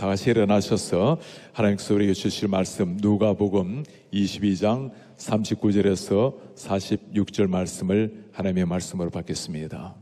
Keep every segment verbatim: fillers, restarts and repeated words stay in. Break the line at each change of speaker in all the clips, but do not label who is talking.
다 같이 일어나셔서 하나님께서 우리에게 주실 말씀 누가복음 이십이 장 삼십구 절에서 사십육 절 말씀을 하나님의 말씀으로 받겠습니다.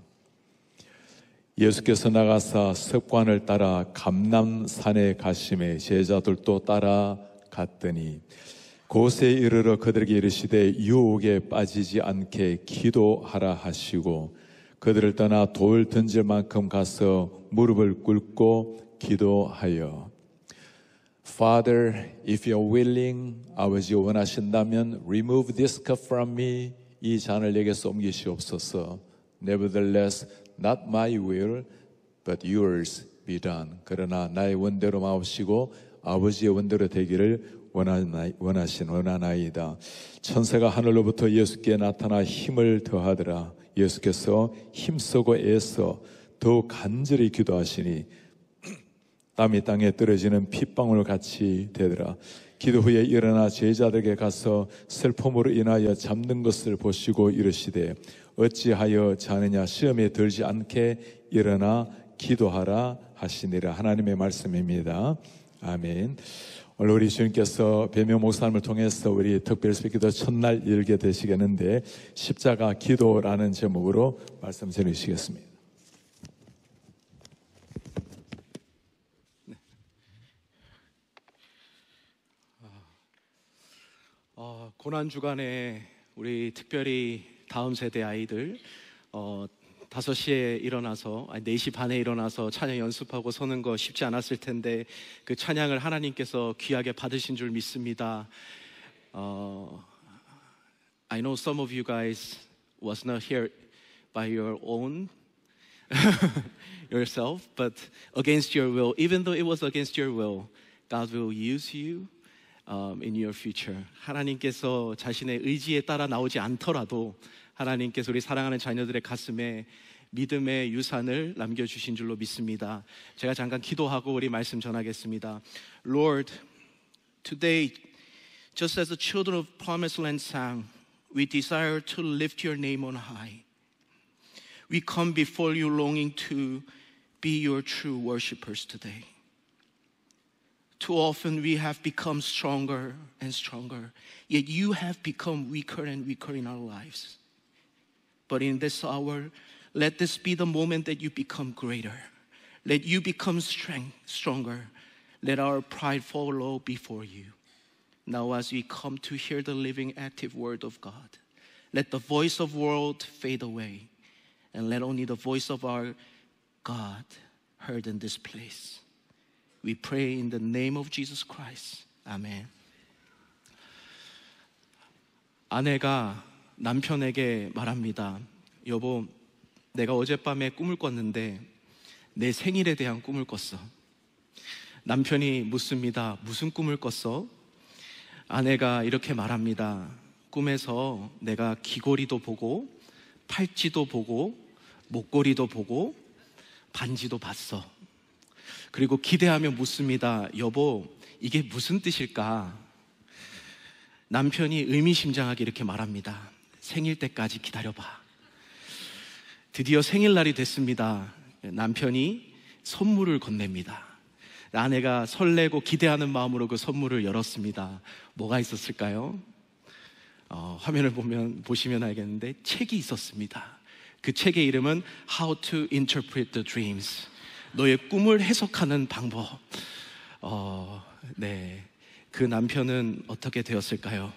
예수께서 나가사 습관을 따라 감람산에 가심에 제자들도 따라갔더니 곳에 이르러 그들에게 이르시되 유혹에 빠지지 않게 기도하라 하시고 그들을 떠나 돌 던질 만큼 가서 무릎을 꿇고 기도하여 Father, if you're willing, 아버지 원하신다면 remove this cup from me, 이 잔을 내게서 옮기시옵소서. Nevertheless, not my will, but yours be done. 그러나 나의 원대로 마옵시고 아버지의 원대로 되기를 원하신 원하나이다. 천사가 하늘로부터 예수께 나타나 힘을 더하더라. 예수께서 힘쓰고 애써 더욱 간절히 기도하시니 땀이 땅에 떨어지는 핏방울 같이 되더라. 기도 후에 일어나 제자들에게 가서 슬픔으로 인하여 잠든 것을 보시고 이르시되 어찌하여 자느냐 시험에 들지 않게 일어나 기도하라 하시니라. 하나님의 말씀입니다. 아멘. 오늘 우리 주님께서 배명 목사님을 통해서 우리 특별 기도 첫날 열게 되시겠는데 십자가 기도라는 제목으로 말씀 전해주시겠습니다.
네. 어, 고난주간에 우리 특별히 다음 세대 아이들 어, 다섯 시에 일어나서 아니 네 시 반에 일어나서 찬양 연습하고 서는 거 쉽지 않았을 텐데 그 찬양을 하나님께서 귀하게 받으신 줄 믿습니다. uh, I know some of you guys was not here by your own yourself, but against your will. Even though it was against your will, God will use you um, in your future. 하나님께서 자신의 의지에 따라 나오지 않더라도 하나님께서 우리 사랑하는 자녀들의 가슴에 믿음의 유산을 남겨주신 줄로 믿습니다. 제가 잠깐 기도하고 우리 말씀 전하겠습니다. Lord, today, just as the children of Promised Land sang, we desire to lift your name on high. We come before you longing to be your true worshipers today. Too often we have become stronger and stronger, yet you have become weaker and weaker in our lives. But in this hour, let this be the moment that you become greater. Let you become strength, stronger. Let our pride fall low before you. Now as we come to hear the living, active word of God, let the voice of world fade away, and let only the voice of our God heard in this place. We pray in the name of Jesus Christ. Amen. 아내가 남편에게 말합니다. 여보, 내가 어젯밤에 꿈을 꿨는데 내 생일에 대한 꿈을 꿨어. 남편이 묻습니다. 무슨 꿈을 꿨어? 아내가 이렇게 말합니다. 꿈에서 내가 귀걸이도 보고 팔찌도 보고 목걸이도 보고 반지도 봤어. 그리고 기대하며 묻습니다. 여보, 이게 무슨 뜻일까? 남편이 의미심장하게 이렇게 말합니다. 생일 때까지 기다려봐. 드디어 생일날이 됐습니다. 남편이 선물을 건넵니다. 아내가 설레고 기대하는 마음으로 그 선물을 열었습니다. 뭐가 있었을까요? 어, 화면을 보면, 보시면 알겠는데 책이 있었습니다. 그 책의 이름은 How to Interpret the Dreams. 너의 꿈을 해석하는 방법. 어, 네. 그 남편은 어떻게 되었을까요?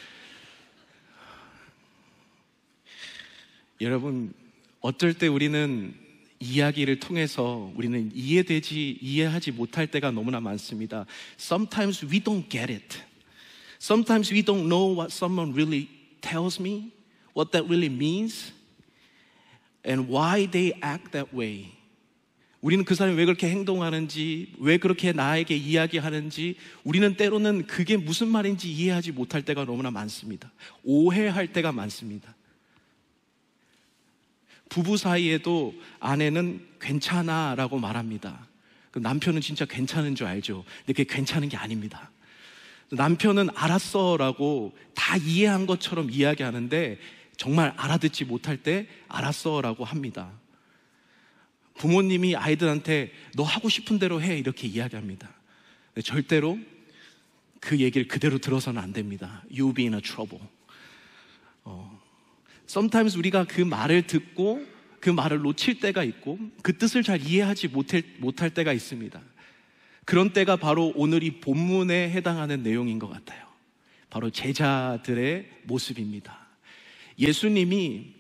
여러분, 어떨 때 우리는 이야기를 통해서 우리는 이해되지, 이해하지 못할 때가 너무나 많습니다. Sometimes we don't get it. Sometimes we don't know what someone really tells me, what that really means, and why they act that way. 우리는 그 사람이 왜 그렇게 행동하는지, 왜 그렇게 나에게 이야기하는지 우리는 때로는 그게 무슨 말인지 이해하지 못할 때가 너무나 많습니다. 오해할 때가 많습니다. 부부 사이에도 아내는 괜찮아 라고 말합니다. 남편은 진짜 괜찮은 줄 알죠. 근데 그게 괜찮은 게 아닙니다. 남편은 알았어 라고 다 이해한 것처럼 이야기하는데 정말 알아듣지 못할 때 알았어 라고 합니다. 부모님이 아이들한테 너 하고 싶은 대로 해 이렇게 이야기합니다. 근데 절대로 그 얘기를 그대로 들어서는 안 됩니다. You'll be in a trouble. 어, sometimes 우리가 그 말을 듣고 그 말을 놓칠 때가 있고 그 뜻을 잘 이해하지 못할, 못할 때가 있습니다. 그런 때가 바로 오늘 이 본문에 해당하는 내용인 것 같아요. 바로 제자들의 모습입니다. 예수님이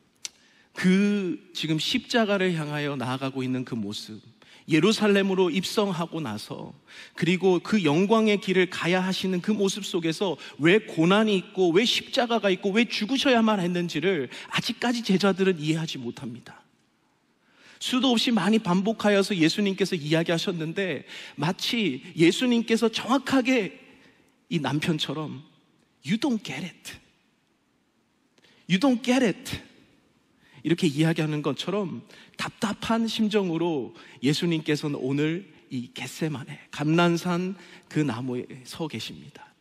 그 지금 십자가를 향하여 나아가고 있는 그 모습, 예루살렘으로 입성하고 나서 그리고 그 영광의 길을 가야 하시는 그 모습 속에서 왜 고난이 있고 왜 십자가가 있고 왜 죽으셔야만 했는지를 아직까지 제자들은 이해하지 못합니다. 수도 없이 많이 반복하여서 예수님께서 이야기하셨는데 마치 예수님께서 정확하게 이 남편처럼 You don't get it. You don't get it. 이렇게 이야기하는 것처럼 답답한 심정으로 예수님께서는 오늘 이 겟세마네 감난산 그 나무에 서 계십니다.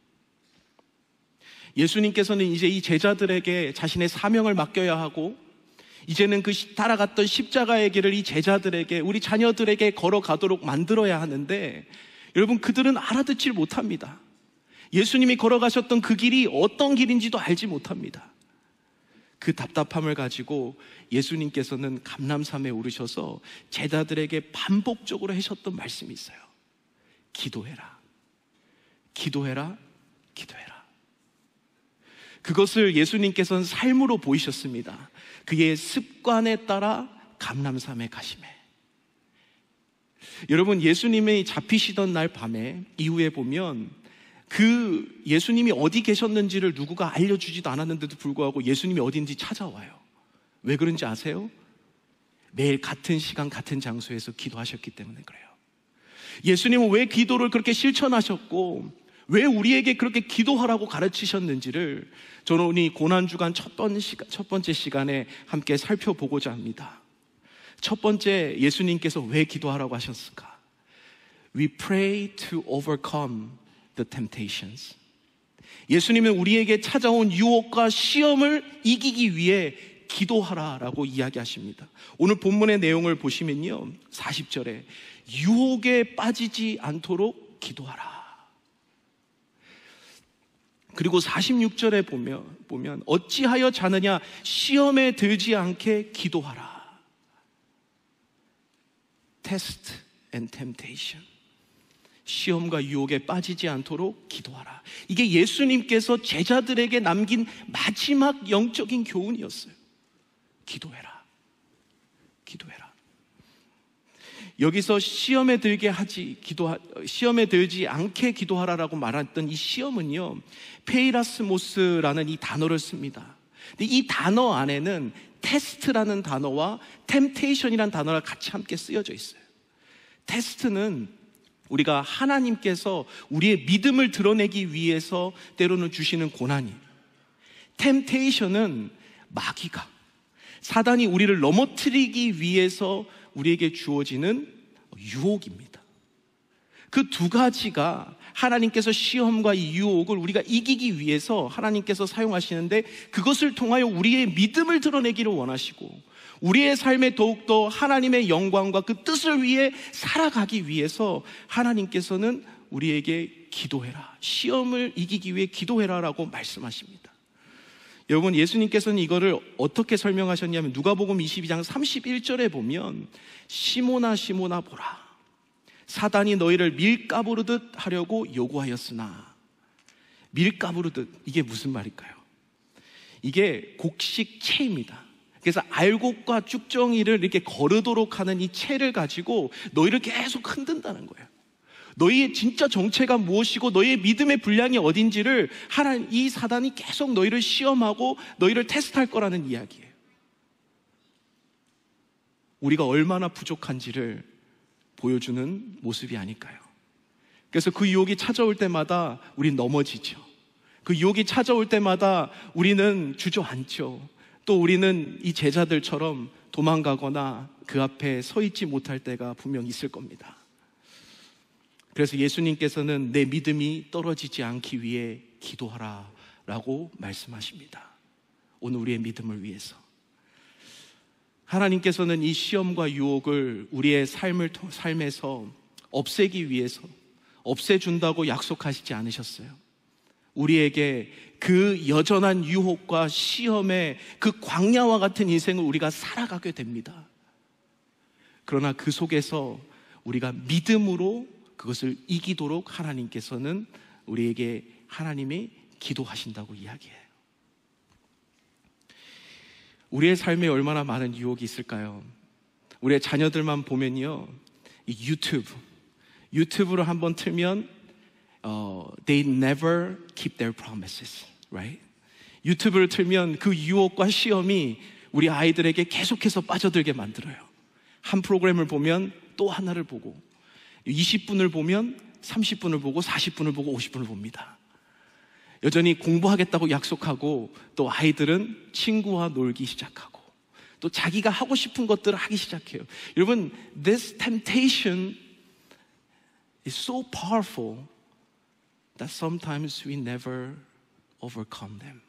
예수님께서는 이제 이 제자들에게 자신의 사명을 맡겨야 하고 이제는 그 따라갔던 십자가의 길을 이 제자들에게 우리 자녀들에게 걸어가도록 만들어야 하는데 여러분 그들은 알아듣질 못합니다. 예수님이 걸어가셨던 그 길이 어떤 길인지도 알지 못합니다. 그 답답함을 가지고 예수님께서는 감람산에 오르셔서 제자들에게 반복적으로 하셨던 말씀이 있어요. 기도해라, 기도해라, 기도해라. 그것을 예수님께서는 삶으로 보이셨습니다. 그의 습관에 따라 감람산에 가시매. 여러분 예수님이 잡히시던 날 밤에 이후에 보면 그 예수님이 어디 계셨는지를 누구가 알려주지도 않았는데도 불구하고 예수님이 어딘지 찾아와요. 왜 그런지 아세요? 매일 같은 시간 같은 장소에서 기도하셨기 때문에 그래요. 예수님은 왜 기도를 그렇게 실천하셨고 왜 우리에게 그렇게 기도하라고 가르치셨는지를 저는 이 고난주간 첫 번째, 시간, 첫 번째 시간에 함께 살펴보고자 합니다. 첫 번째 예수님께서 왜 기도하라고 하셨을까? We pray to overcome the temptations. 예수님은 우리에게 찾아온 유혹과 시험을 이기기 위해 기도하라라고 이야기하십니다. 오늘 본문의 내용을 보시면요, 사십 절에 유혹에 빠지지 않도록 기도하라. 그리고 사십육 절에 보면, 보면 어찌하여 자느냐 시험에 들지 않게 기도하라. Test and temptation. 시험과 유혹에 빠지지 않도록 기도하라. 이게 예수님께서 제자들에게 남긴 마지막 영적인 교훈이었어요. 기도해라. 기도해라. 여기서 시험에 들게 하지, 기도, 시험에 들지 않게 기도하라라고 말했던 이 시험은요, 페이라스모스라는 이 단어를 씁니다. 근데 이 단어 안에는 테스트라는 단어와 템테이션이라는 단어가 같이 함께 쓰여져 있어요. 테스트는 우리가 하나님께서 우리의 믿음을 드러내기 위해서 때로는 주시는 고난이, 템테이션은 마귀가, 사단이 우리를 넘어뜨리기 위해서 우리에게 주어지는 유혹입니다. 그 두 가지가 하나님께서 시험과 이 유혹을 우리가 이기기 위해서 하나님께서 사용하시는데 그것을 통하여 우리의 믿음을 드러내기를 원하시고 우리의 삶에 더욱더 하나님의 영광과 그 뜻을 위해 살아가기 위해서 하나님께서는 우리에게 기도해라, 시험을 이기기 위해 기도해라라고 말씀하십니다. 여러분, 예수님께서는 이거를 어떻게 설명하셨냐면 누가복음 이십이 장 삼십일 절에 보면 시몬아 시몬아 보라, 사단이 너희를 밀가부르듯 하려고 요구하였으나. 밀가부르듯, 이게 무슨 말일까요? 이게 곡식 채입니다. 그래서 알곡과 쭉정이를 이렇게 거르도록 하는 이 채를 가지고 너희를 계속 흔든다는 거예요. 너희의 진짜 정체가 무엇이고 너희의 믿음의 분량이 어딘지를 하나님, 이 사단이 계속 너희를 시험하고 너희를 테스트할 거라는 이야기예요. 우리가 얼마나 부족한지를 보여주는 모습이 아닐까요? 그래서 그 유혹이 찾아올 때마다 우린 넘어지죠. 그 유혹이 찾아올 때마다 우리는 주저앉죠. 또 우리는 이 제자들처럼 도망가거나 그 앞에 서 있지 못할 때가 분명 있을 겁니다. 그래서 예수님께서는 내 믿음이 떨어지지 않기 위해 기도하라 라고 말씀하십니다. 오늘 우리의 믿음을 위해서. 하나님께서는 이 시험과 유혹을 우리의 삶을, 삶에서 없애기 위해서 없애준다고 약속하시지 않으셨어요. 우리에게 그 여전한 유혹과 시험의 그 광야와 같은 인생을 우리가 살아가게 됩니다. 그러나 그 속에서 우리가 믿음으로 그것을 이기도록 하나님께서는 우리에게 하나님이 기도하신다고 이야기해요. 우리의 삶에 얼마나 많은 유혹이 있을까요? 우리의 자녀들만 보면요, 이 유튜브, 유튜브를 한번 틀면 어, they never keep their promises, right? 유튜브를 틀면 그 유혹과 시험이 우리 아이들에게 계속해서 빠져들게 만들어요. 한 프로그램을 보면 또 하나를 보고, 이십 분을 보면 삼십 분을 보고 사십 분을 보고 오십 분을 봅니다. 여전히 공부하겠다고 약속하고 또 아이들은 친구와 놀기 시작하고 또 자기가 하고 싶은 것들을 하기 시작해요. 여러분, this temptation is so powerful that sometimes we never overcome them.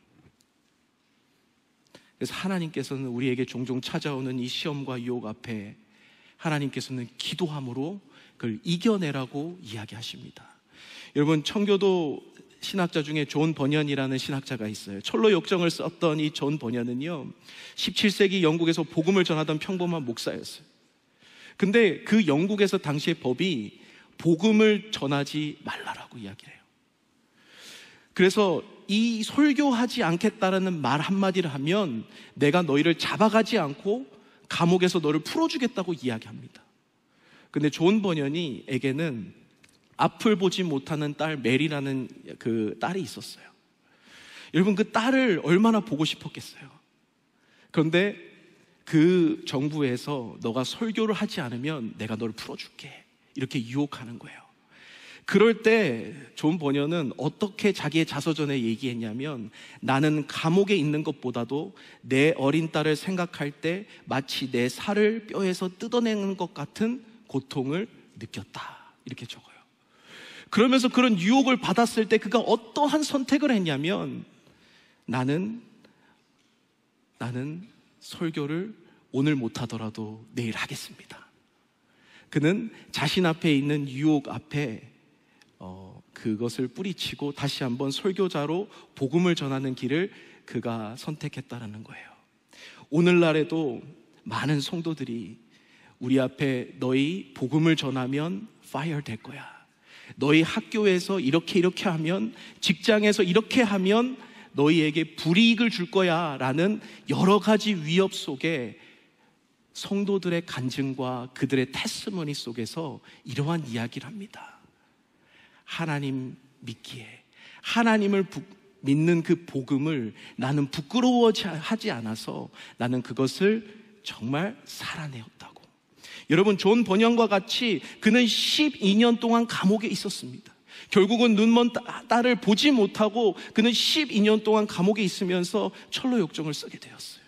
그래서 하나님께서는 우리에게 종종 찾아오는 이 시험과 유혹 앞에 하나님께서는 기도함으로 그걸 이겨내라고 이야기하십니다. 여러분, 청교도 신학자 중에 존 버년이라는 신학자가 있어요. 철로 역정을 썼던 이 존 버년은요, 십칠 세기 영국에서 복음을 전하던 평범한 목사였어요. 근데 그 영국에서 당시의 법이 복음을 전하지 말라라고 이야기를 해요. 그래서 이 설교하지 않겠다라는 말 한마디를 하면 내가 너희를 잡아가지 않고 감옥에서 너를 풀어주겠다고 이야기합니다. 근데 존 버년이 에게는 앞을 보지 못하는 딸 메리라는 그 딸이 있었어요. 여러분, 그 딸을 얼마나 보고 싶었겠어요. 그런데 그 정부에서 너가 설교를 하지 않으면 내가 너를 풀어줄게, 이렇게 유혹하는 거예요. 그럴 때 존 버년은 어떻게 자기의 자서전에 얘기했냐면, 나는 감옥에 있는 것보다도 내 어린 딸을 생각할 때 마치 내 살을 뼈에서 뜯어내는 것 같은 고통을 느꼈다, 이렇게 적어요. 그러면서 그런 유혹을 받았을 때 그가 어떠한 선택을 했냐면, 나는 나는 설교를 오늘 못하더라도 내일 하겠습니다. 그는 자신 앞에 있는 유혹 앞에 어, 그것을 뿌리치고 다시 한번 설교자로 복음을 전하는 길을 그가 선택했다라는 거예요. 오늘날에도 많은 성도들이 우리 앞에 너희 복음을 전하면 파이어 될 거야, 너희 학교에서 이렇게 이렇게 하면, 직장에서 이렇게 하면 너희에게 불이익을 줄 거야 라는 여러 가지 위협 속에 성도들의 간증과 그들의 테스티머니 속에서 이러한 이야기를 합니다. 하나님 믿기에, 하나님을 부, 믿는 그 복음을 나는 부끄러워하지 않아서 나는 그것을 정말 살아내었다고. 여러분, 존 버년과 같이 그는 십이 년 동안 감옥에 있었습니다. 결국은 눈먼 딸을 보지 못하고 그는 십이 년 동안 감옥에 있으면서 철로 역정을 쓰게 되었어요.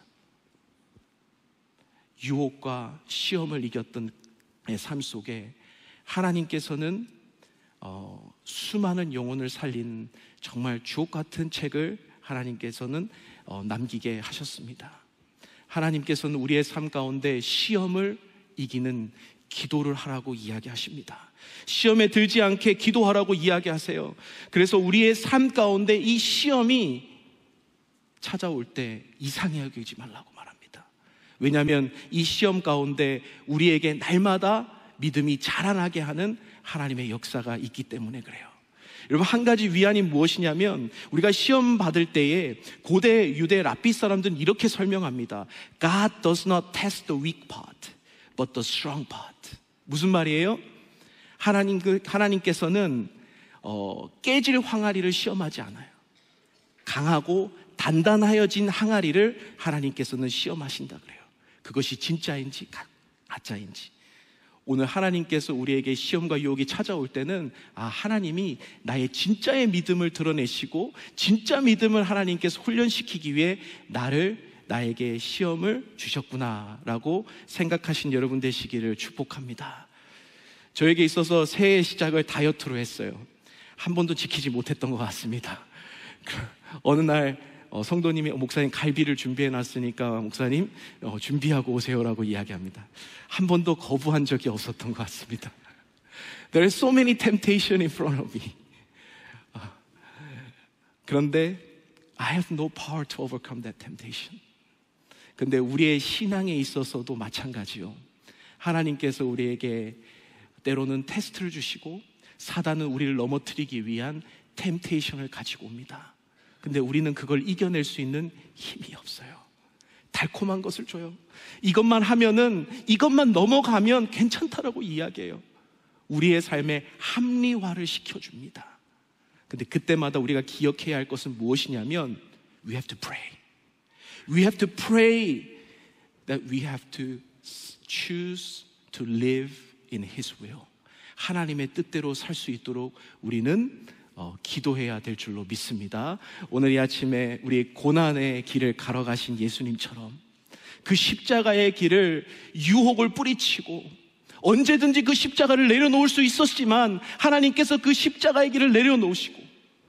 유혹과 시험을 이겼던 내 삶 속에 하나님께서는 어, 수많은 영혼을 살린 정말 주옥 같은 책을 하나님께서는 어, 남기게 하셨습니다. 하나님께서는 우리의 삶 가운데 시험을 이기는 기도를 하라고 이야기하십니다. 시험에 들지 않게 기도하라고 이야기하세요. 그래서 우리의 삶 가운데 이 시험이 찾아올 때 이상히 여기지 말라고 말합니다. 왜냐하면 이 시험 가운데 우리에게 날마다 믿음이 자라나게 하는 하나님의 역사가 있기 때문에 그래요. 여러분, 한 가지 위안이 무엇이냐면, 우리가 시험 받을 때에 고대 유대 랍비 사람들은 이렇게 설명합니다. God does not test the weak part, but the strong part. 무슨 말이에요? 하나님, 그, 하나님께서는 어, 깨질 항아리를 시험하지 않아요. 강하고 단단하여진 항아리를 하나님께서는 시험하신다 그래요. 그것이 진짜인지 가, 가짜인지. 오늘 하나님께서 우리에게 시험과 유혹이 찾아올 때는, 아, 하나님이 나의 진짜의 믿음을 드러내시고 진짜 믿음을 하나님께서 훈련시키기 위해 나를, 나에게 시험을 주셨구나라고 생각하신 여러분 되시기를 축복합니다. 저에게 있어서 새해 시작을 다이어트로 했어요. 한 번도 지키지 못했던 것 같습니다. 어느 날 어, 성도님이 어, 목사님 갈비를 준비해 놨으니까 목사님 어, 준비하고 오세요라고 이야기합니다. 한 번도 거부한 적이 없었던 것 같습니다. There are so many temptations in front of me. 어, 그런데 I have no power to overcome that temptation. 근데 우리의 신앙에 있어서도 마찬가지요. 하나님께서 우리에게 때로는 테스트를 주시고 사단은 우리를 넘어뜨리기 위한 템테이션을 가지고 옵니다. 근데 우리는 그걸 이겨낼 수 있는 힘이 없어요. 달콤한 것을 줘요. 이것만 하면은, 이것만 넘어가면 괜찮다라고 이야기해요. 우리의 삶에 합리화를 시켜줍니다. 근데 그때마다 우리가 기억해야 할 것은 무엇이냐면 We have to pray. We have to pray that we have to choose to live in His will. 하나님의 뜻대로 살 수 있도록 우리는 어, 기도해야 될 줄로 믿습니다. 오늘 이 아침에 우리 고난의 길을 걸어가신 예수님처럼 그 십자가의 길을 유혹을 뿌리치고 언제든지 그 십자가를 내려놓을 수 있었지만 하나님께서 그 십자가의 길을 내려놓으시고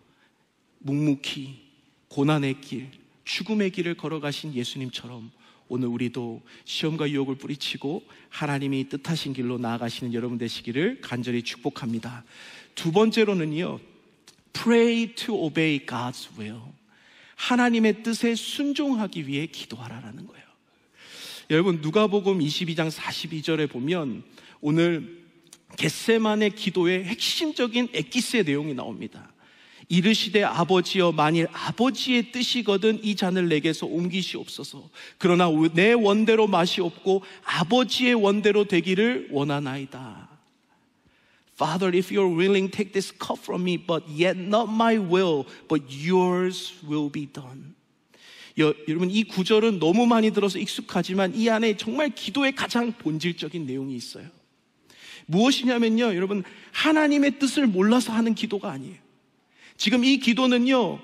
묵묵히 고난의 길, 죽음의 길을 걸어가신 예수님처럼 오늘 우리도 시험과 유혹을 뿌리치고 하나님이 뜻하신 길로 나아가시는 여러분 되시기를 간절히 축복합니다. 두 번째로는요, Pray to obey God's will. 하나님의 뜻에 순종하기 위해 기도하라라는 거예요. 여러분, 누가복음 이십이 장 사십이 절에 보면 오늘 겟세마네 기도의 핵심적인 엑기스의 내용이 나옵니다. 이르시되 아버지여, 만일 아버지의 뜻이거든 이 잔을 내게서 옮기시옵소서. 그러나 내 원대로 마시옵고 아버지의 원대로 되기를 원하나이다. Father, if you're willing, take this cup from me, but yet not my will, but yours will be done. 여, 여러분, 이 구절은 너무 많이 들어서 익숙하지만 이 안에 정말 기도의 가장 본질적인 내용이 있어요. 무엇이냐면요, 여러분, 하나님의 뜻을 몰라서 하는 기도가 아니에요. 지금 이 기도는요,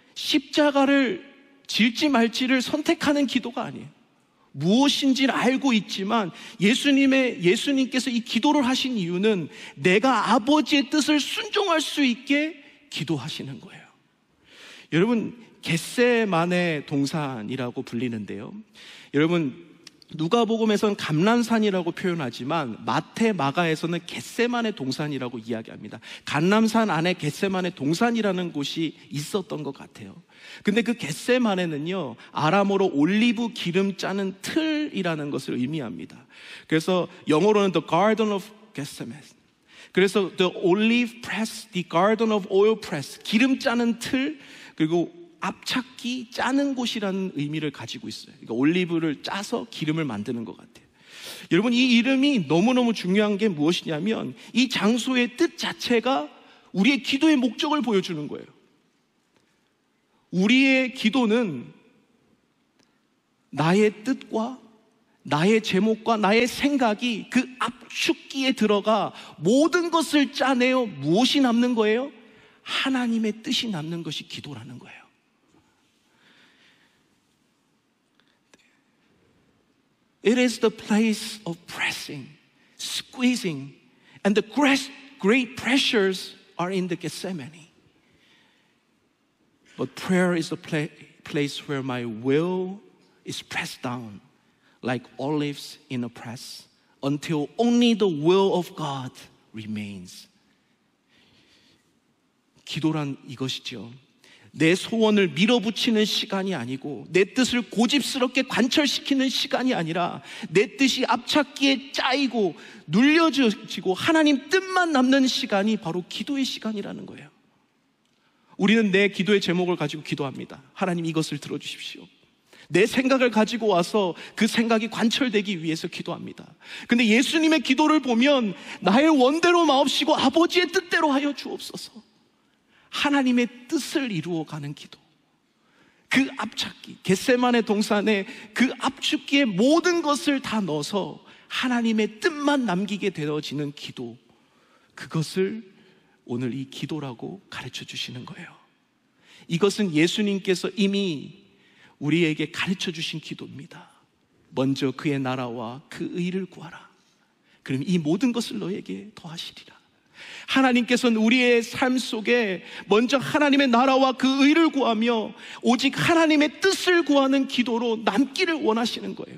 십자가를 질지 말지를 선택하는 기도가 아니에요. 무엇인지를 알고 있지만 예수님의, 예수님께서 이 기도를 하신 이유는 내가 아버지의 뜻을 순종할 수 있게 기도하시는 거예요. 여러분, 겟세마네 동산이라고 불리는데요, 여러분, 누가복음에서는 감람산이라고 표현하지만 마태, 마가에서는 겟세마네 동산이라고 이야기합니다. 감람산 안에 겟세마네 동산이라는 곳이 있었던 것 같아요. 근데 그 겟세마네는요, 아람어로 올리브 기름 짜는 틀이라는 것을 의미합니다. 그래서 영어로는 The Garden of Gethsemane. 그래서 The Olive Press, The Garden of Oil Press, 기름 짜는 틀, 그리고 앞찾기, 짜는 곳이라는 의미를 가지고 있어요. 그러니까 올리브를 짜서 기름을 만드는 것 같아요. 여러분, 이 이름이 너무너무 중요한 게 무엇이냐면 이 장소의 뜻 자체가 우리의 기도의 목적을 보여주는 거예요. 우리의 기도는 나의 뜻과 나의 제목과 나의 생각이 그 압축기에 들어가 모든 것을 짜내어 무엇이 남는 거예요? 하나님의 뜻이 남는 것이 기도라는 거예요. It is the place of pressing, squeezing, and the great pressures are in the Gethsemane. But prayer is the pla- place where my will is pressed down like olives in a press until only the will of God remains. 기도란 이것이죠. 내 소원을 밀어붙이는 시간이 아니고 내 뜻을 고집스럽게 관철시키는 시간이 아니라 내 뜻이 앞찾기에 짜이고 눌려지고 하나님 뜻만 남는 시간이 바로 기도의 시간이라는 거예요. 우리는 내 기도의 제목을 가지고 기도합니다. 하나님, 이것을 들어주십시오. 내 생각을 가지고 와서 그 생각이 관철되기 위해서 기도합니다. 근데 예수님의 기도를 보면 나의 원대로 마옵시고 아버지의 뜻대로 하여 주옵소서. 하나님의 뜻을 이루어가는 기도. 그 앞찾기, 겟세마네 동산에 그 압축기에 모든 것을 다 넣어서 하나님의 뜻만 남기게 되어지는 기도. 그것을 오늘 이 기도라고 가르쳐 주시는 거예요. 이것은 예수님께서 이미 우리에게 가르쳐 주신 기도입니다. 먼저 그의 나라와 그 의를 구하라. 그럼 이 모든 것을 너에게 더하시리라. 하나님께서는 우리의 삶 속에 먼저 하나님의 나라와 그 의를 구하며 오직 하나님의 뜻을 구하는 기도로 남기를 원하시는 거예요.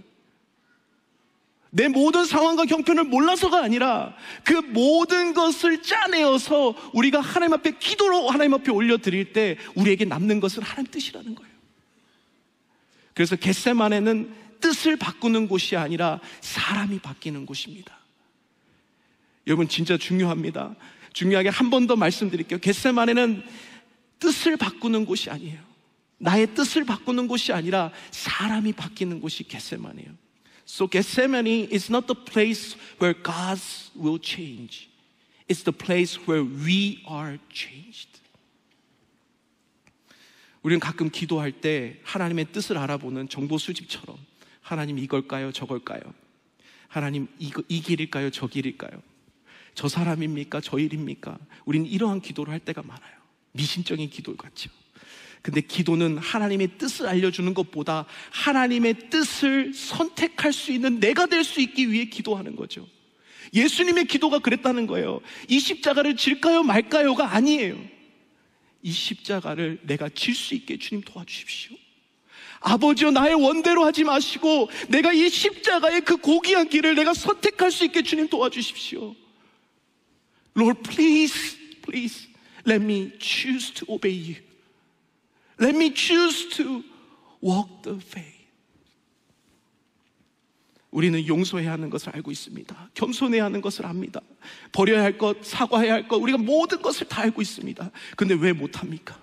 내 모든 상황과 형편을 몰라서가 아니라 그 모든 것을 짜내어서 우리가 하나님 앞에 기도로 하나님 앞에 올려드릴 때 우리에게 남는 것은 하나님 뜻이라는 거예요. 그래서 겟세마네는 뜻을 바꾸는 곳이 아니라 사람이 바뀌는 곳입니다. 여러분 진짜 중요합니다. 중요하게 한 번 더 말씀드릴게요. 겟세마네는 뜻을 바꾸는 곳이 아니에요. 나의 뜻을 바꾸는 곳이 아니라 사람이 바뀌는 곳이 겟세마네예요. So Gethsemane is not the place where God will change. It's the place where we are changed. 우리는 가끔 기도할 때 하나님의 뜻을 알아보는 정보 수집처럼 하나님 이걸까요? 저걸까요? 하나님 이거, 이 길일까요? 저 길일까요? 저 사람입니까? 저 일입니까? 우리는 이러한 기도를 할 때가 많아요. 미신적인 기도 같죠. 근데 기도는 하나님의 뜻을 알려주는 것보다 하나님의 뜻을 선택할 수 있는 내가 될 수 있기 위해 기도하는 거죠. 예수님의 기도가 그랬다는 거예요. 이 십자가를 질까요 말까요가 아니에요. 이 십자가를 내가 질 수 있게 주님 도와주십시오. 아버지여 나의 원대로 하지 마시고 내가 이 십자가의 그 고귀한 길을 내가 선택할 수 있게 주님 도와주십시오. Lord, please, please let me choose to obey you. Let me choose to walk the faith. 우리는 용서해야 하는 것을 알고 있습니다. 겸손해야 하는 것을 압니다. 버려야 할 것, 사과해야 할 것, 우리가 모든 것을 다 알고 있습니다. 근데 왜 못합니까?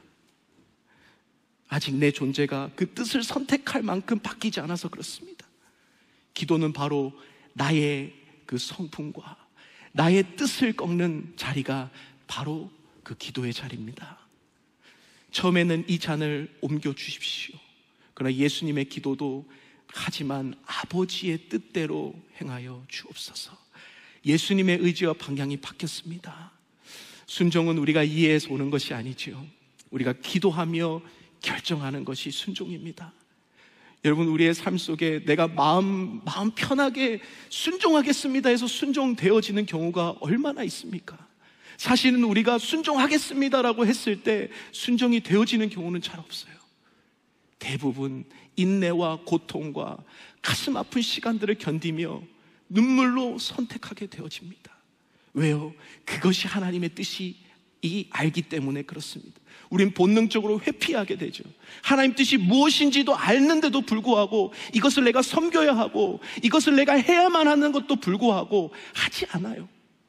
아직 내 존재가 그 뜻을 선택할 만큼 바뀌지 않아서 그렇습니다. 기도는 바로 나의 그 성품과 나의 뜻을 꺾는 자리가 바로 그 기도의 자리입니다. 처음에는 이 잔을 옮겨 주십시오. 그러나 예수님의 기도도 하지만 아버지의 뜻대로 행하여 주옵소서. 예수님의 의지와 방향이 바뀌었습니다. 순종은 우리가 이해해서 오는 것이 아니죠. 우리가 기도하며 결정하는 것이 순종입니다. 여러분 우리의 삶 속에 내가 마음, 마음 편하게 순종하겠습니다 해서 순종되어지는 경우가 얼마나 있습니까? 사실은 우리가 순종하겠습니다라고 했을 때 순종이 되어지는 경우는 잘 없어요. 대부분 인내와 고통과 가슴 아픈 시간들을 견디며 눈물로 선택하게 되어집니다. 왜요? 그것이 하나님의 뜻이 이 알기 때문에 그렇습니다. 우린 본능적으로 회피하게 되죠. 하나님 뜻이 무엇인지도 알는데도 불구하고 이것을 내가 섬겨야 하고 이것을 내가 해야만 하는 것도 불구하고 하지 않아요.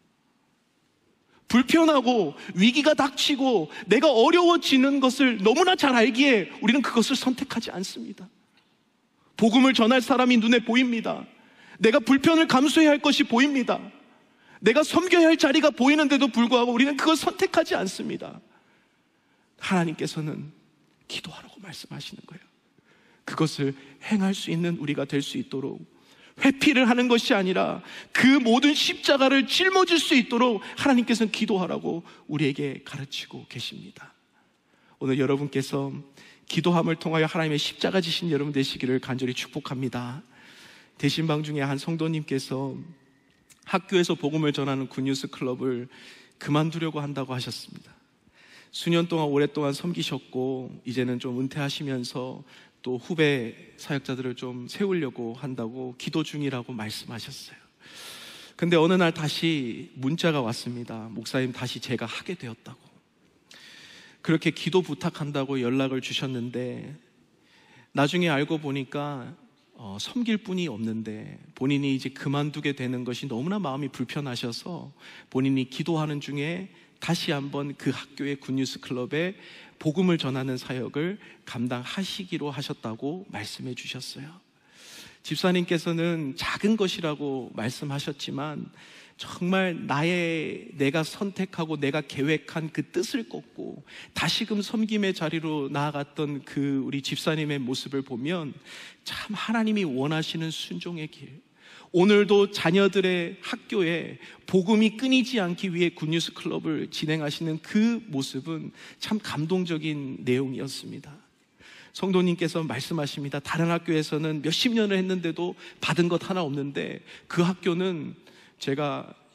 불편하고 위기가 닥치고 내가 어려워지는 것을 너무나 잘 알기에 우리는 그것을 선택하지 않습니다. 복음을 전할 사람이 눈에 보입니다. 내가 불편을 감수해야 할 것이 보입니다. 내가 섬겨야 할 자리가 보이는데도 불구하고 우리는 그걸 선택하지 않습니다. 하나님께서는 기도하라고 말씀하시는 거예요. 그것을 행할 수 있는 우리가 될 수 있도록 회피를 하는 것이 아니라 그 모든 십자가를 짊어질 수 있도록 하나님께서는 기도하라고 우리에게 가르치고 계십니다. 오늘 여러분께서 기도함을 통하여 하나님의 십자가 지신 여러분 되시기를 간절히 축복합니다. 대신방 중에 한 성도님께서 학교에서 복음을 전하는 굿뉴스 클럽을 그만두려고 한다고 하셨습니다. 수년 동안 오랫동안 섬기셨고 이제는 좀 은퇴하시면서 또 후배 사역자들을 좀 세우려고 한다고 기도 중이라고 말씀하셨어요. 근데 어느 날 다시 문자가 왔습니다. 목사님 다시 제가 하게 되었다고. 그렇게 기도 부탁한다고 연락을 주셨는데 나중에 알고 보니까 어, 섬길 분이 없는데 본인이 이제 그만두게 되는 것이 너무나 마음이 불편하셔서 본인이 기도하는 중에 다시 한번 그 학교의 굿뉴스 클럽에 복음을 전하는 사역을 감당하시기로 하셨다고 말씀해 주셨어요. 집사님께서는 작은 것이라고 말씀하셨지만 정말 나의 내가 선택하고 내가 계획한 그 뜻을 꺾고 다시금 섬김의 자리로 나아갔던 그 우리 집사님의 모습을 보면 참 하나님이 원하시는 순종의 길, 오늘도 자녀들의 학교에 복음이 끊이지 않기 위해 굿뉴스 클럽을 진행하시는 그 모습은 참 감동적인 내용이었습니다. 성도님께서 말씀하십니다. 다른 학교에서는 몇십 년을 했는데도 받은 것 하나 없는데 그 학교는 제가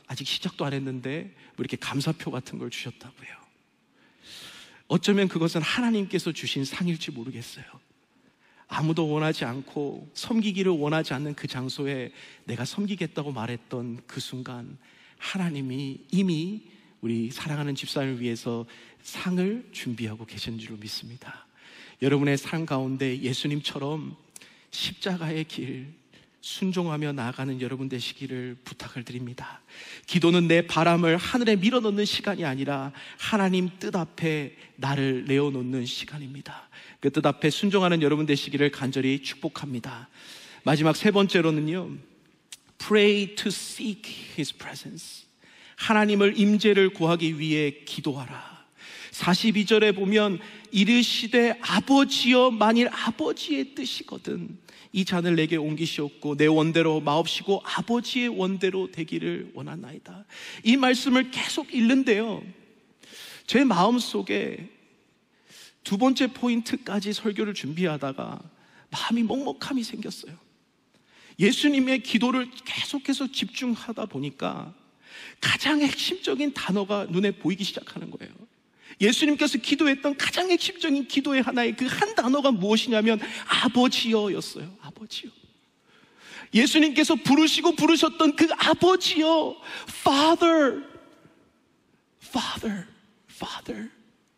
아직 시작도 안 했는데 뭐 이렇게 감사표 같은 걸 주셨다고요. 어쩌면 그것은 하나님께서 주신 상일지 모르겠어요. 아무도 원하지 않고 섬기기를 원하지 않는 그 장소에 내가 섬기겠다고 말했던 그 순간 하나님이 이미 우리 사랑하는 집사님을 위해서 상을 준비하고 계신 줄로 믿습니다. 여러분의 삶 가운데 예수님처럼 십자가의 길 순종하며 나아가는 여러분 되시기를 부탁을 드립니다. 기도는 내 바람을 하늘에 밀어넣는 시간이 아니라 하나님 뜻 앞에 나를 내어놓는 시간입니다. 그 뜻 앞에 순종하는 여러분 되시기를 간절히 축복합니다. 마지막 세 번째로는요, Pray to seek His presence. 하나님을 임재를 구하기 위해 기도하라. 사십이 절에 보면 이르시되 아버지여 만일 아버지의 뜻이거든 이 잔을 내게 옮기시옵고 내 원대로 마옵시고 아버지의 원대로 되기를 원하나이다. 이 말씀을 계속 읽는데요, 제 마음속에 두 번째 포인트까지 설교를 준비하다가 마음이 먹먹함이 생겼어요. 예수님의 기도를 계속해서 집중하다 보니까 가장 핵심적인 단어가 눈에 보이기 시작하는 거예요. 예수님께서 기도했던 가장 핵심적인 기도의 하나의 그 한 단어가 무엇이냐면 아버지여였어요. 아버지여. 예수님께서 부르시고 부르셨던 그 아버지여, Father, Father, Father.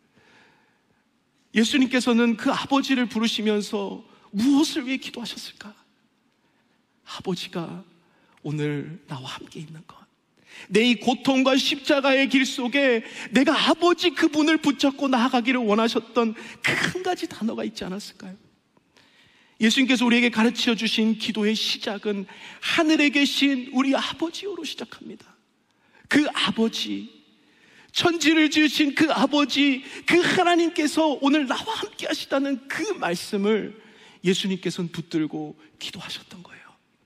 예수님께서는 그 아버지를 부르시면서 무엇을 위해 기도하셨을까? 아버지가 오늘 나와 함께 있는 것, 내 이 고통과 십자가의 길 속에 내가 아버지 그분을 붙잡고 나아가기를 원하셨던 그 한 가지 단어가 있지 않았을까요? 예수님께서 우리에게 가르쳐 주신 기도의 시작은 하늘에 계신 우리 아버지로 시작합니다. 그 아버지, 천지를 지으신 그 아버지, 그 하나님께서 오늘 나와 함께 하시다는 그 말씀을 예수님께서는 붙들고 기도하셨던 거예요.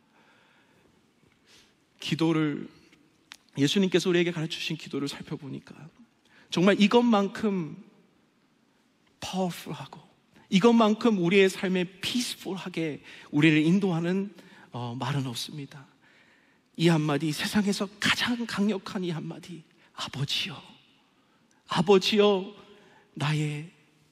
기도를, 예수님께서 우리에게 가르쳐주신 기도를 살펴보니까 정말 이것만큼 파워풀하고 이것만큼 우리의 삶에 피스풀하게 우리를 인도하는 어, 말은 없습니다. 이 한마디, 세상에서 가장 강력한 이 한마디, 아버지여, 아버지여, 나의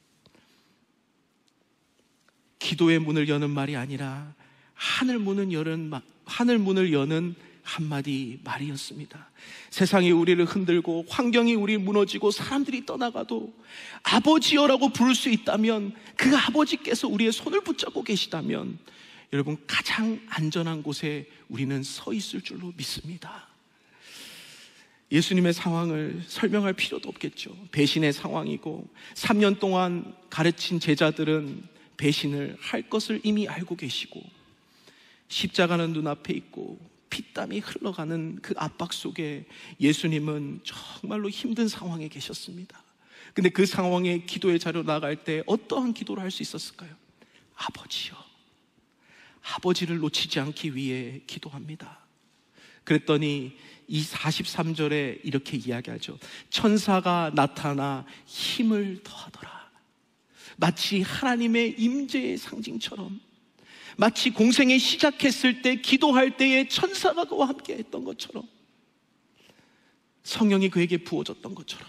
기도의 문을 여는 말이 아니라 하늘 문을 여는, 하늘 문을 여는 한마디 말이었습니다. 세상이 우리를 흔들고 환경이 우리 무너지고 사람들이 떠나가도 아버지여라고 부를 수 있다면, 그 아버지께서 우리의 손을 붙잡고 계시다면 여러분, 가장 안전한 곳에 우리는 서 있을 줄로 믿습니다. 예수님의 상황을 설명할 필요도 없겠죠. 배신의 상황이고 삼 년 동안 가르친 제자들은 배신을 할 것을 이미 알고 계시고 십자가는 눈앞에 있고 피땀이 흘러가는 그 압박 속에 예수님은 정말로 힘든 상황에 계셨습니다. 근데 그 상황에 기도의 자리로 나갈 때 어떠한 기도를 할 수 있었을까요? 아버지요, 아버지를 놓치지 않기 위해 기도합니다. 그랬더니 이 사십삼 절에 이렇게 이야기하죠. 천사가 나타나 힘을 더하더라. 마치 하나님의 임재의 상징처럼, 마치 공생에 시작했을 때 기도할 때에 천사가 그와 함께 했던 것처럼, 성령이 그에게 부어졌던 것처럼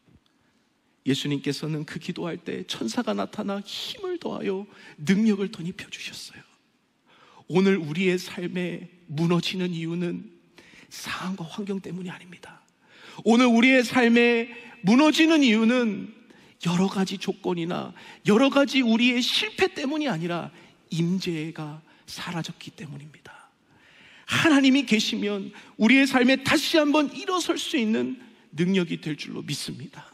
예수님께서는 그 기도할 때 천사가 나타나 힘을 더하여 능력을 덧입혀 주셨어요. 오늘 우리의 삶에 무너지는 이유는 상황과 환경 때문이 아닙니다. 오늘 우리의 삶에 무너지는 이유는 여러 가지 조건이나 여러 가지 우리의 실패 때문이 아니라 임재가 사라졌기 때문입니다. 하나님이 계시면 우리의 삶에 다시 한번 일어설 수 있는 능력이 될 줄로 믿습니다.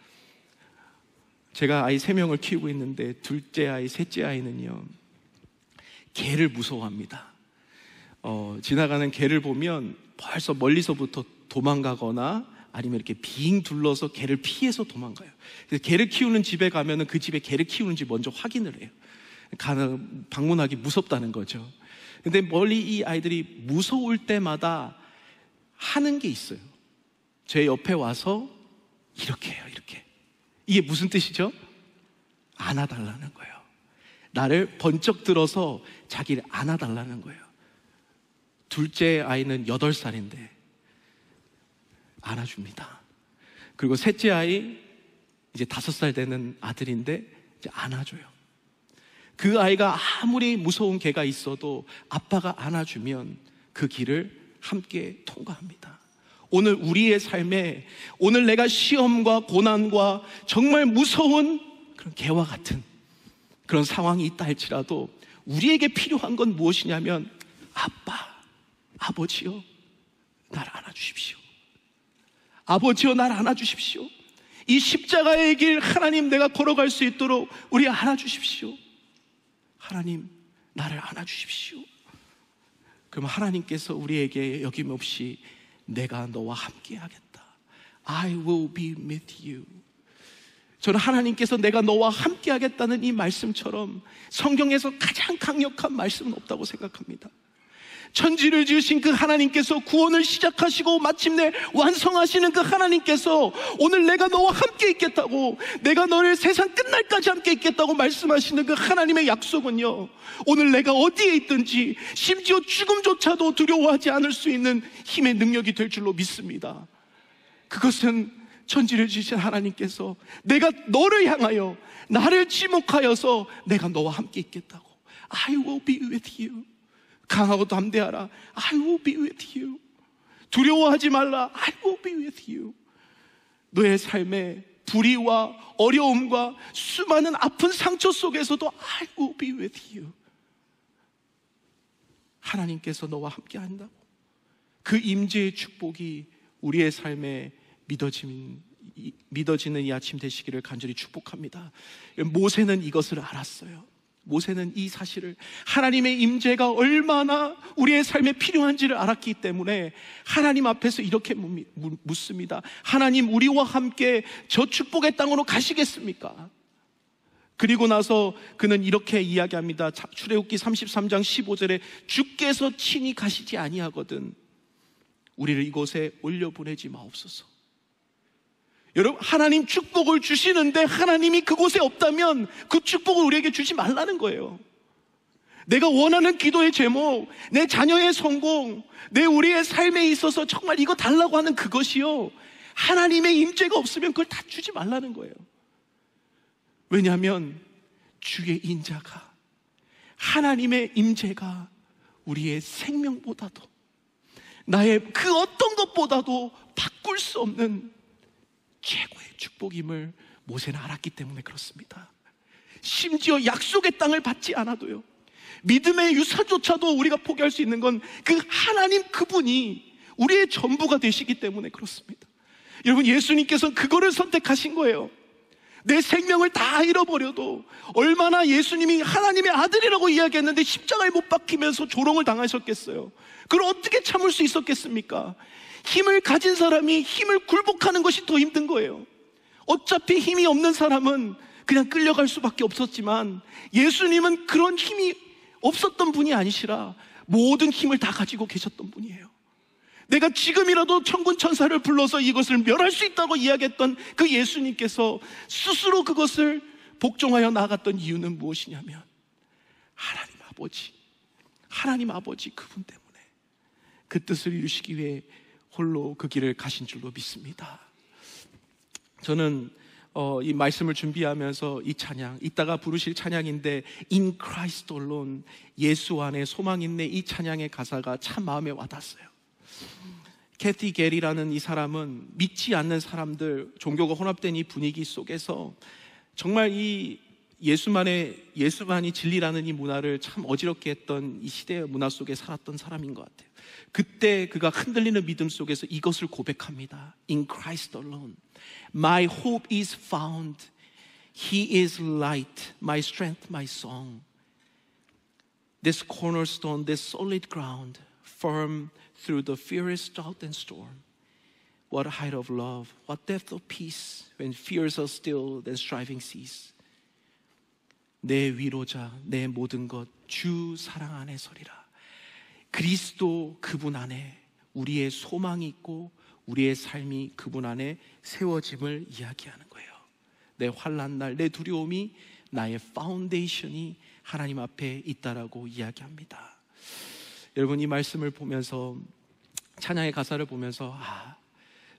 제가 아이 세 명을 키우고 있는데 둘째 아이, 셋째 아이는요, 개를 무서워합니다. 어, 지나가는 개를 보면 벌써 멀리서부터 도망가거나 아니면 이렇게 빙 둘러서 개를 피해서 도망가요. 그래서 개를 키우는 집에 가면은 그 집에 개를 키우는지 먼저 확인을 해요. 가는, 방문하기 무섭다는 거죠. 근데 멀리 이 아이들이 무서울 때마다 하는 게 있어요. 제 옆에 와서 이렇게 해요, 이렇게. 이게 무슨 뜻이죠? 안아달라는 거예요. 나를 번쩍 들어서 자기를 안아달라는 거예요. 둘째 아이는 여덟 살인데 안아줍니다. 그리고 셋째 아이, 이제 다섯 살 되는 아들인데 이제 안아줘요. 그 아이가 아무리 무서운 개가 있어도 아빠가 안아주면 그 길을 함께 통과합니다. 오늘 우리의 삶에, 오늘 내가 시험과 고난과 정말 무서운 그런 개와 같은 그런 상황이 있다 할지라도 우리에게 필요한 건 무엇이냐면, 아빠, 아버지요, 나를 안아주십시오. 아버지요, 나를 안아주십시오. 이 십자가의 길, 하나님, 내가 걸어갈 수 있도록 우리 안아주십시오. 하나님, 나를 안아주십시오. 그럼 하나님께서 우리에게 여김없이 내가 너와 함께 하겠다. I will be with you. 저는 하나님께서 내가 너와 함께 하겠다는 이 말씀처럼 성경에서 가장 강력한 말씀은 없다고 생각합니다. 천지를 지으신 그 하나님께서, 구원을 시작하시고 마침내 완성하시는 그 하나님께서 오늘 내가 너와 함께 있겠다고, 내가 너를 세상 끝날까지 함께 있겠다고 말씀하시는 그 하나님의 약속은요, 오늘 내가 어디에 있든지 심지어 죽음조차도 두려워하지 않을 수 있는 힘의 능력이 될 줄로 믿습니다. 그것은 천지를 지으신 하나님께서 내가 너를 향하여, 나를 지목하여서 내가 너와 함께 있겠다고, I will be with you. 강하고 담대하라, I will be with you. 두려워하지 말라, I will be with you. 너의 삶에 불의와 어려움과 수많은 아픈 상처 속에서도 I will be with you. 하나님께서 너와 함께 한다고. 그 임재의 축복이 우리의 삶에 믿어지는, 믿어지는 이 아침 되시기를 간절히 축복합니다. 모세는 이것을 알았어요. 모세는 이 사실을, 하나님의 임재가 얼마나 우리의 삶에 필요한지를 알았기 때문에 하나님 앞에서 이렇게 묻습니다. 하나님, 우리와 함께 저 축복의 땅으로 가시겠습니까? 그리고 나서 그는 이렇게 이야기합니다. 출애굽기 삼십삼 장 십오 절에 주께서 친히 가시지 아니하거든 우리를 이곳에 올려보내지 마옵소서. 여러분, 하나님 축복을 주시는데 하나님이 그곳에 없다면 그 축복을 우리에게 주지 말라는 거예요. 내가 원하는 기도의 제목, 내 자녀의 성공, 내 우리의 삶에 있어서 정말 이거 달라고 하는 그것이요, 하나님의 임재가 없으면 그걸 다 주지 말라는 거예요. 왜냐하면 주의 인자가, 하나님의 임재가 우리의 생명보다도, 나의 그 어떤 것보다도 바꿀 수 없는 최고의 축복임을 모세는 알았기 때문에 그렇습니다. 심지어 약속의 땅을 받지 않아도요, 믿음의 유산조차도 우리가 포기할 수 있는 건 그 하나님 그분이 우리의 전부가 되시기 때문에 그렇습니다. 여러분, 예수님께서는 그거를 선택하신 거예요. 내 생명을 다 잃어버려도, 얼마나 예수님이 하나님의 아들이라고 이야기했는데 십자가에 못 박히면서 조롱을 당하셨겠어요. 그걸 어떻게 참을 수 있었겠습니까? 힘을 가진 사람이 힘을 굴복하는 것이 더 힘든 거예요. 어차피 힘이 없는 사람은 그냥 끌려갈 수밖에 없었지만, 예수님은 그런 힘이 없었던 분이 아니시라 모든 힘을 다 가지고 계셨던 분이에요. 내가 지금이라도 천군 천사를 불러서 이것을 멸할 수 있다고 이야기했던 그 예수님께서 스스로 그것을 복종하여 나아갔던 이유는 무엇이냐면, 하나님 아버지, 하나님 아버지 그분 때문에, 그 뜻을 이루시기 위해 홀로 그 길을 가신 줄로 믿습니다. 저는 어, 이 말씀을 준비하면서 이 찬양, 이따가 부르실 찬양인데 In Christ Alone, 예수 안에 소망 있네, 이 찬양의 가사가 참 마음에 와닿았어요. 캐티 게리라는 이 사람은 믿지 않는 사람들, 종교가 혼합된 이 분위기 속에서 정말 이 예수만의, 예수만이 진리라는 이 문화를 참 어지럽게 했던 이 시대의 문화 속에 살았던 사람인 것 같아요. 그때 그가 흔들리는 믿음 속에서 이것을 고백합니다. In Christ alone, my hope is found. He is light, my strength, my song. This cornerstone, this solid ground, firm through the fierce drought and storm. What height of love, what depth of peace, when fears are still, then striving cease. 내 위로자, 내 모든 것, 주 사랑 안에 서리라. 그리스도 그분 안에 우리의 소망이 있고 우리의 삶이 그분 안에 세워짐을 이야기하는 거예요. 내 환난 날, 내 두려움이 나의 파운데이션이 하나님 앞에 있다라고 이야기합니다. 여러분, 이 말씀을 보면서, 찬양의 가사를 보면서, 아,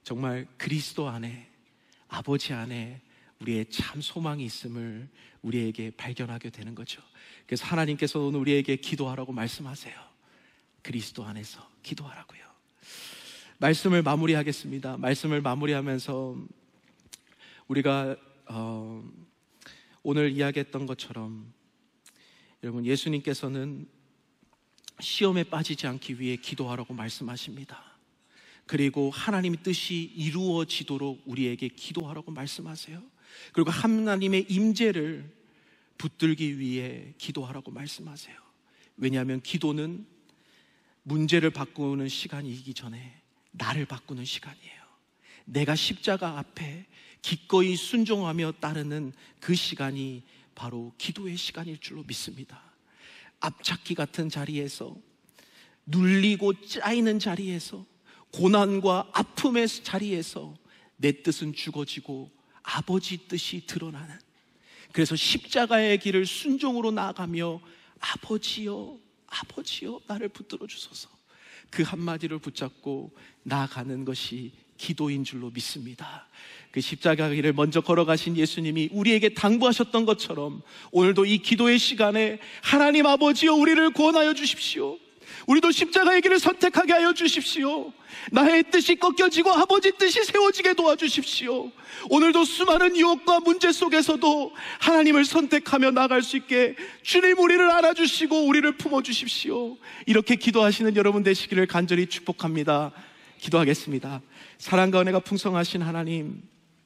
정말 그리스도 안에, 아버지 안에 우리의 참 소망이 있음을 우리에게 발견하게 되는 거죠. 그래서 하나님께서 오늘 우리에게 기도하라고 말씀하세요. 그리스도 안에서 기도하라고요. 말씀을 마무리하겠습니다. 말씀을 마무리하면서 우리가 어, 오늘 이야기했던 것처럼 여러분, 예수님께서는 시험에 빠지지 않기 위해 기도하라고 말씀하십니다. 그리고 하나님의 뜻이 이루어지도록 우리에게 기도하라고 말씀하세요. 그리고 하나님의 임재를 붙들기 위해 기도하라고 말씀하세요. 왜냐하면 기도는 문제를 바꾸는 시간이기 전에 나를 바꾸는 시간이에요. 내가 십자가 앞에 기꺼이 순종하며 따르는 그 시간이 바로 기도의 시간일 줄로 믿습니다. 앞잡기 같은 자리에서, 눌리고 짜이는 자리에서, 고난과 아픔의 자리에서 내 뜻은 죽어지고 아버지 뜻이 드러나는, 그래서 십자가의 길을 순종으로 나아가며 아버지여, 아버지여 나를 붙들어 주소서, 그 한마디를 붙잡고 나아가는 것이 기도인 줄로 믿습니다. 그 십자가 길을 먼저 걸어가신 예수님이 우리에게 당부하셨던 것처럼 오늘도 이 기도의 시간에 하나님 아버지여 우리를 구원하여 주십시오. 우리도 십자가의 길을 선택하게 하여 주십시오. 나의 뜻이 꺾여지고 아버지 뜻이 세워지게 도와주십시오. 오늘도 수많은 유혹과 문제 속에서도 하나님을 선택하며 나아갈 수 있게 주님 우리를 안아주시고 우리를 품어주십시오. 이렇게 기도하시는 여러분 되시기를 간절히 축복합니다. 기도하겠습니다. 사랑과 은혜가 풍성하신 하나님,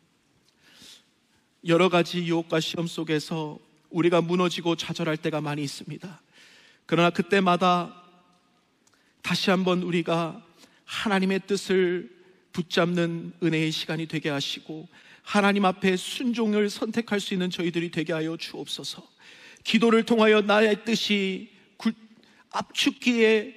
여러 가지 유혹과 시험 속에서 우리가 무너지고 좌절할 때가 많이 있습니다. 그러나 그때마다 다시 한번 우리가 하나님의 뜻을 붙잡는 은혜의 시간이 되게 하시고 하나님 앞에 순종을 선택할 수 있는 저희들이 되게 하여 주옵소서. 기도를 통하여 나의 뜻이 압축기에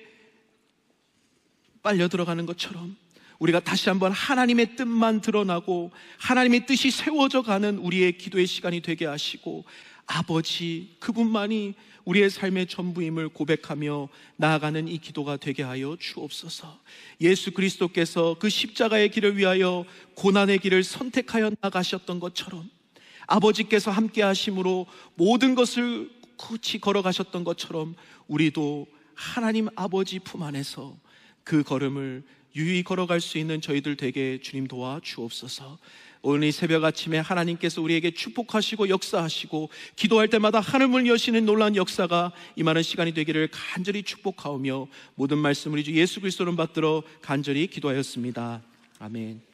빨려 들어가는 것처럼 우리가 다시 한번 하나님의 뜻만 드러나고 하나님의 뜻이 세워져 가는 우리의 기도의 시간이 되게 하시고 아버지 그분만이 우리의 삶의 전부임을 고백하며 나아가는 이 기도가 되게 하여 주옵소서. 예수 그리스도께서 그 십자가의 길을 위하여 고난의 길을 선택하여 나가셨던 것처럼 아버지께서 함께 하심으로 모든 것을 굳이 걸어가셨던 것처럼 우리도 하나님 아버지 품 안에서 그 걸음을 유유히 걸어갈 수 있는 저희들 되게 주님 도와 주옵소서. 오늘 이 새벽 아침에 하나님께서 우리에게 축복하시고 역사하시고 기도할 때마다 하늘문을 여시는 놀라운 역사가 임하는 시간이 되기를 간절히 축복하오며 모든 말씀을 주 예수 그리스도로 받들어 간절히 기도하였습니다. 아멘.